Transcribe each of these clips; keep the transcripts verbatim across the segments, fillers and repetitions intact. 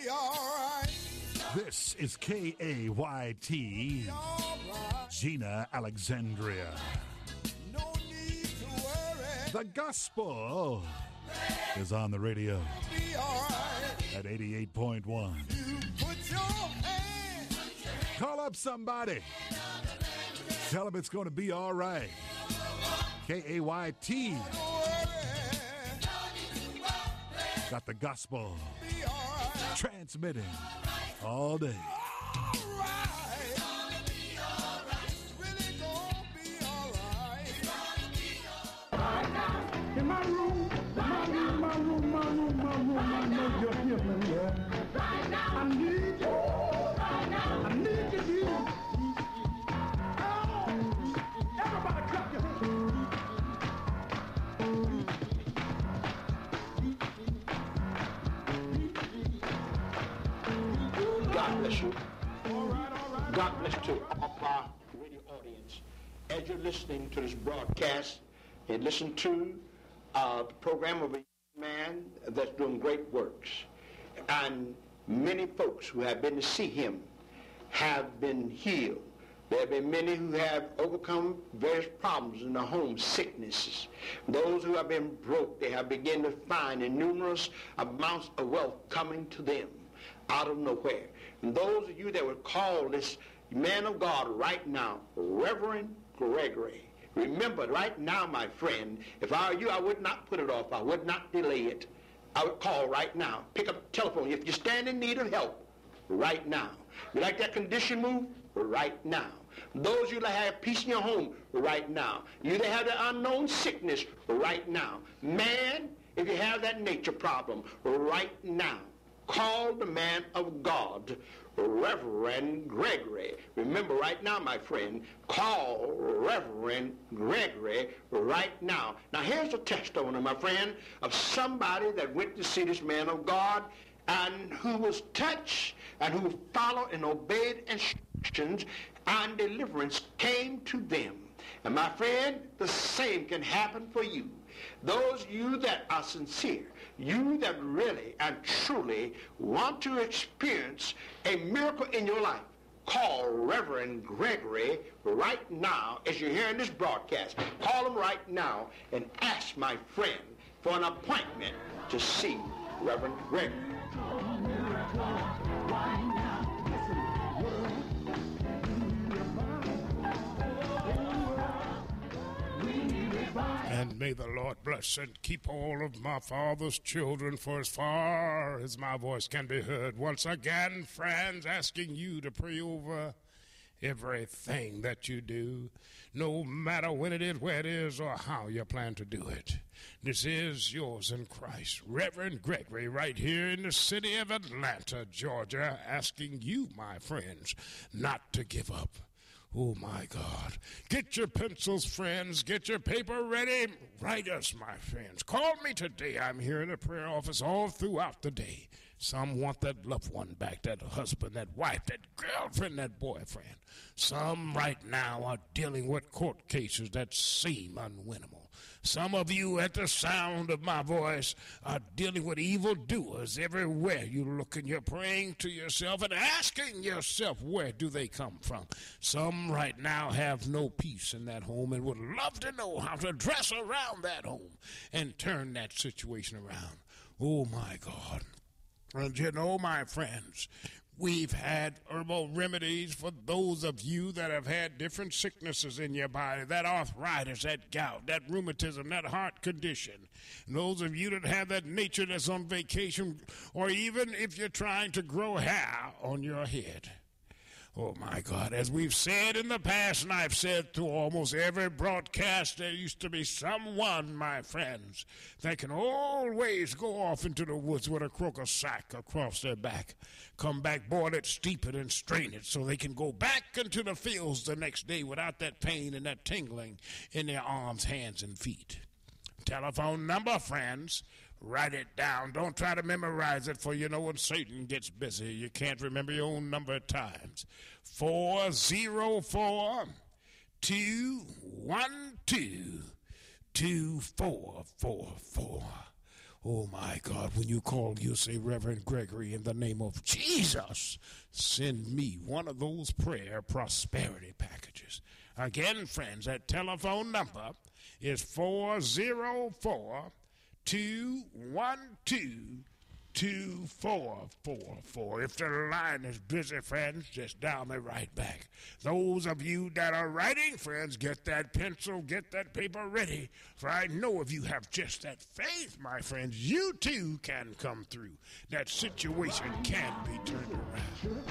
be alright. This is K A Y T, Right. Gina Alexandria. No need to worry. The gospel is on the radio Be alright. at eighty-eight point one. You put your hand. Call up somebody. Tell them it's going to be all right. K A Y T Don't worry. got the gospel Be alright. transmitting all day. Alright. It's really gonna be alright. In my room, my room, my room, my room, my room, I know you're healing, yeah. Right now. I need you. Right now. I need you, Jesus. Oh, everybody clap your hands. God bless you. God bless you, all our radio audience. As you're listening to this broadcast, and listen to uh, the program of a young man that's doing great works. And many folks who have been to see him have been healed. There have been many who have overcome various problems in their home, sicknesses. Those who have been broke, they have begun to find numerous amounts of wealth coming to them out of nowhere. And those of you that would call this man of God right now, Reverend Gregory, remember right now, my friend, if I were you, I would not put it off. I would not delay it. I would call right now. Pick up the telephone. If you stand in need of help, right now. You like that condition move? Right now. Those of you that have peace in your home, right now. You that have the unknown sickness, right now. Man, if you have that nature problem, right now. Call the man of God, Reverend Gregory. Remember right now, my friend, call Reverend Gregory right now. Now here's a testimony, my friend, of somebody that went to see this man of God and who was touched and who followed and obeyed instructions, and deliverance came to them. And my friend, the same can happen for you. Those of you that are sincere, you that really and truly want to experience a miracle in your life, call Reverend Gregory right now as you're hearing this broadcast. Call him right now and ask my friend for an appointment to see Reverend Gregory. And may the Lord bless and keep all of my father's children for as far as my voice can be heard. Once again, friends, asking you to pray over everything that you do, no matter when it is, where it is, or how you plan to do it. This is yours in Christ, Reverend Gregory, right here in the city of Atlanta, Georgia, asking you, my friends, not to give up. Oh, my God. Get your pencils, friends. Get your paper ready. Write us, my friends. Call me today. I'm here in the prayer office all throughout the day. Some want that loved one back, that husband, that wife, that girlfriend, that boyfriend. Some right now are dealing with court cases that seem unwinnable. Some of you at the sound of my voice are dealing with evildoers everywhere you look, and you're praying to yourself and asking yourself, where do they come from? Some right now have no peace in that home and would love to know how to dress around that home and turn that situation around. Oh, my God. And you know, my friends, we've had herbal remedies for those of you that have had different sicknesses in your body, that arthritis, that gout, that rheumatism, that heart condition. And those of you that have that nature that's on vacation, or even if you're trying to grow hair on your head. Oh, my God, as we've said in the past, and I've said to almost every broadcast, there used to be someone, my friends, that can always go off into the woods with a croaker sack across their back, come back, boil it, steep it, and strain it so they can go back into the fields the next day without that pain and that tingling in their arms, hands, and feet. Telephone number, friends. Write it down. Don't try to memorize it, for you know when Satan gets busy, you can't remember your own number at times. four oh four, two one two, two four four four. Oh, my God, when you call, you say, Reverend Gregory, in the name of Jesus, send me one of those prayer prosperity packages. Again, friends, that telephone number is four oh four, two one two, two four four four. If the line is busy, friends, just dial me right back. Those of you that are writing, friends, get that pencil, get that paper ready. For I know if you have just that faith, my friends, you too can come through. That situation can be turned around.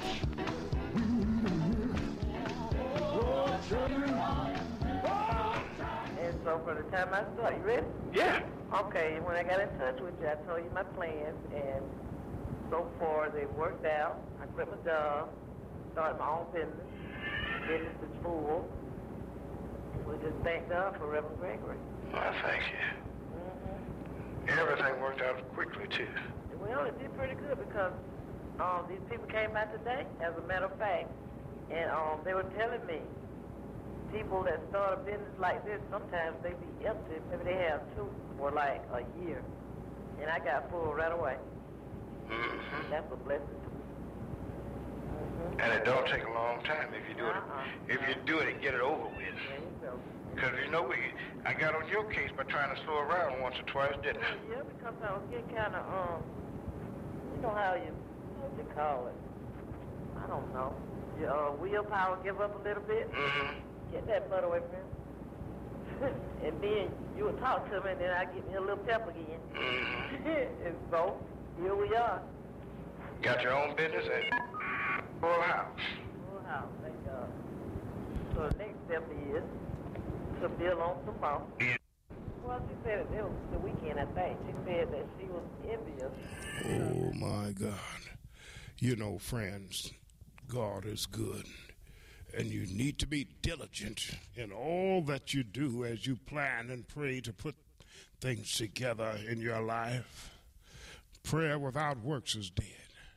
And so for the time I start, you ready? Yeah. Okay, when I got in touch with you, I told you my plans, and so far they've worked out. I quit my job, started my own business. Business is full. We just thank God for Reverend Gregory. Well, thank you. Mm-hmm. Everything worked out quickly, too. Well, it did pretty good because um, these people came out today, as a matter of fact, and um, they were telling me people that start a business like this, sometimes they be empty. Maybe they have two for like a year. And I got full right away. Mm-hmm. That's a blessing to me. Mm-hmm. And it don't take a long time if you do it. Uh-uh. If you do it and get it over with. There you go. Because, you know, we, I got on your case by trying to slow around once or twice, didn't I? Yeah, because I was getting kind of, um, you know how you, what you call it? I don't know. Your uh, willpower give up a little bit. Mm-hmm. Get that butt away from him. And then you would talk to me, and then I get me a little pep again. Mm-hmm. And so, here we are. Got your own business at full house. Full house, thank God. So the next step is to build on some more. Yeah. Well, she said it, it was the weekend, I think. She said that she was envious. Oh, my God. You know, friends, God is good. And you need to be diligent in all that you do as you plan and pray to put things together in your life. Prayer without works is dead.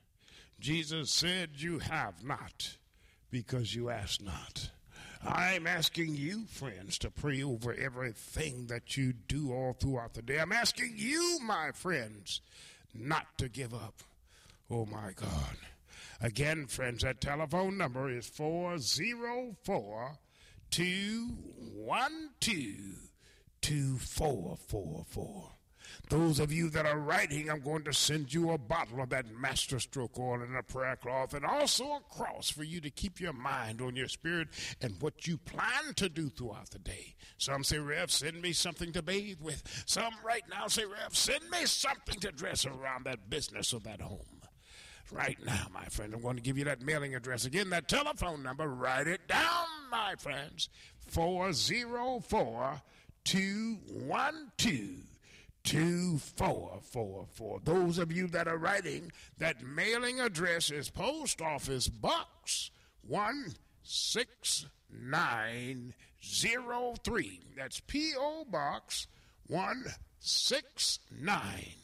Jesus said you have not because you ask not. I'm asking you, friends, to pray over everything that you do all throughout the day. I'm asking you, my friends, not to give up. Oh, my God. Again, friends, that telephone number is four oh four, two one two, two four four four. Those of you that are writing, I'm going to send you a bottle of that master stroke oil and a prayer cloth, and also a cross for you to keep your mind on your spirit and what you plan to do throughout the day. Some say, Rev, send me something to bathe with. Some right now say, Rev, send me something to dress around that business or that home. Right now, my friend, I'm going to give you that mailing address again, that telephone number. Write it down, my friends. four oh four, two one two, two four four four. Those of you that are writing, that mailing address is Post Office Box one six nine zero three. That's P O Box one six nine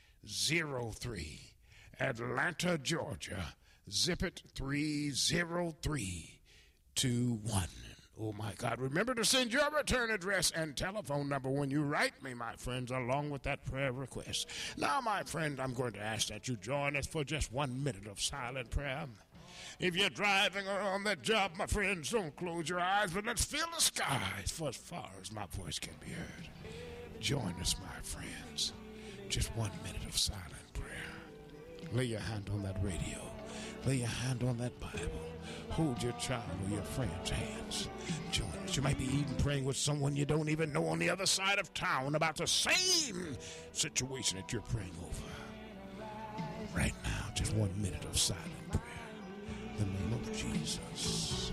zero three. Atlanta, Georgia, zip it three zero three two one. Oh, my God. Remember to send your return address and telephone number when you write me, my friends, along with that prayer request. Now, my friend, I'm going to ask that you join us for just one minute of silent prayer. If you're driving or on that job, my friends, don't close your eyes, but let's fill the skies for as far as my voice can be heard. Join us, my friends. Just one minute of silent prayer. Lay your hand on that radio. Lay your hand on that Bible. Hold your child or your friend's hands. Join us. You might be even praying with someone you don't even know on the other side of town about the same situation that you're praying over. Right now, just one minute of silent prayer. In the name of Jesus.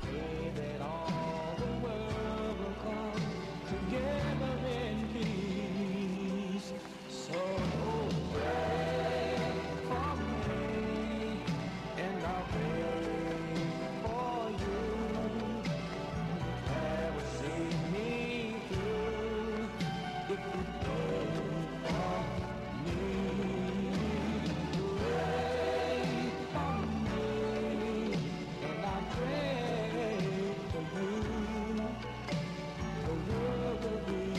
The world will be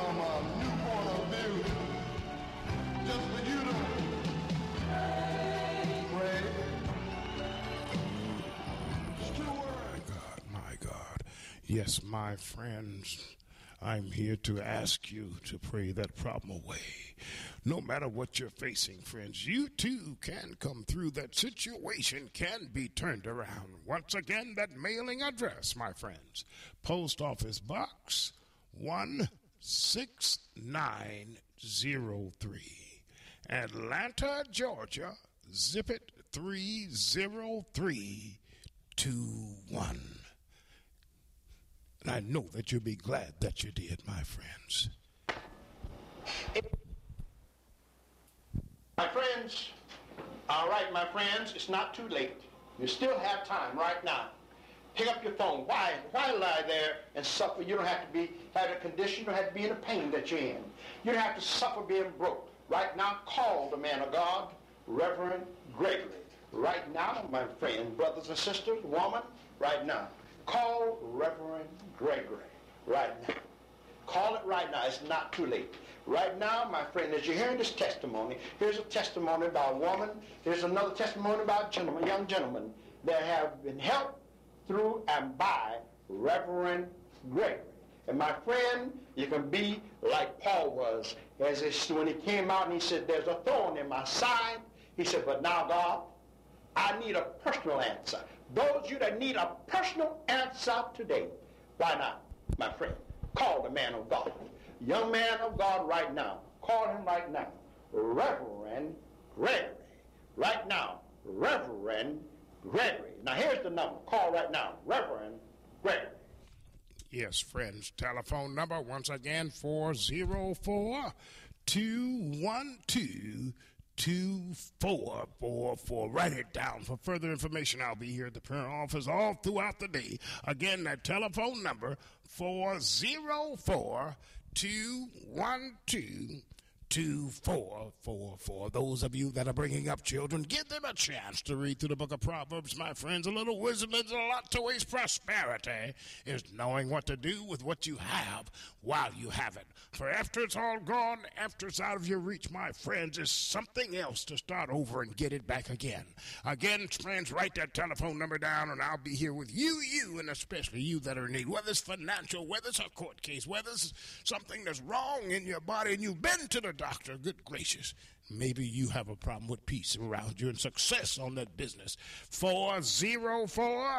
from a new point of view. Just for you to pray. Just two words. God, my God. Yes, my friends, I'm here to ask you to pray that problem away. No matter what you're facing, friends, you too can come through. That situation can be turned around. Once again, that mailing address, my friends, Post Office Box one six nine zero three, Atlanta, Georgia, zip it three zero three two one. And I know that you'll be glad that you did, my friends. My friends, all right, my friends, it's not too late. You still have time right now. Pick up your phone. Why, why lie there and suffer? You don't have to be have a condition. You don't have to be in the pain that you're in. You don't have to suffer being broke. Right now, call the man of God, Reverend Gregory. Right now, my friend, brothers and sisters, woman, right now, call Reverend Gregory. Right now. Call it right now. It's not too late. Right now, my friend, as you're hearing this testimony, here's a testimony about a woman. Here's another testimony about a gentleman, young gentleman that have been helped through and by Reverend Gregory. And my friend, you can be like Paul was, as it, when he came out and he said, there's a thorn in my side. He said, but now, God, I need a personal answer. Those of you that need a personal answer today, why not, my friend? Call the man of God. Young man of God right now. Call him right now. Reverend Gregory. Right now. Reverend Gregory. Now here's the number. Call right now. Reverend Gregory. Yes, friends. Telephone number once again, four oh four, two one two, two four four four. Write it down. For further information, I'll be here at the prayer office all throughout the day. Again, that telephone number, four oh four, two one two, two four four four. Those of you that are bringing up children, give them a chance to read through the book of Proverbs, my friends. A little wisdom is a lot to waste. Prosperity is knowing what to do with what you have while you have it. For after it's all gone, after it's out of your reach, my friends, is something else to start over and get it back again. Again, friends, write that telephone number down, and I'll be here with you, you, and especially you that are in need. Whether it's financial, whether it's a court case, whether it's something that's wrong in your body and you've been to the doctor, good gracious, maybe you have a problem with peace around you and success on that business. four oh four,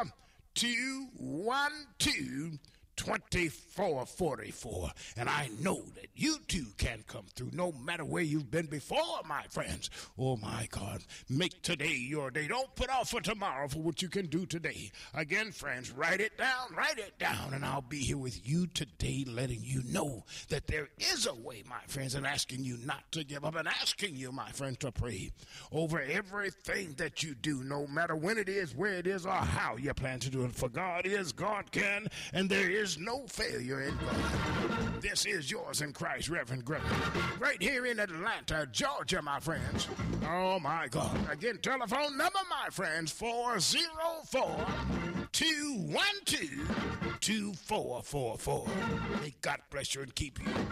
two one two, twenty-four forty-four. And I know that you too can come through no matter where you've been before, my friends. Oh my God, make today your day. Don't put off for tomorrow for what you can do today. Again, friends, write it down, write it down, and I'll be here with you today, letting you know that there is a way, my friends, and asking you not to give up, and asking you, my friends, to pray over everything that you do, no matter when it is, where it is, or how you plan to do it. For God is, God can, and there is There's no failure in God. This is yours in Christ, Reverend Gregory. Right here in Atlanta, Georgia, my friends. Oh, my God. Again, telephone number, my friends, four oh four, two one two, two four four four. May God bless you and keep you.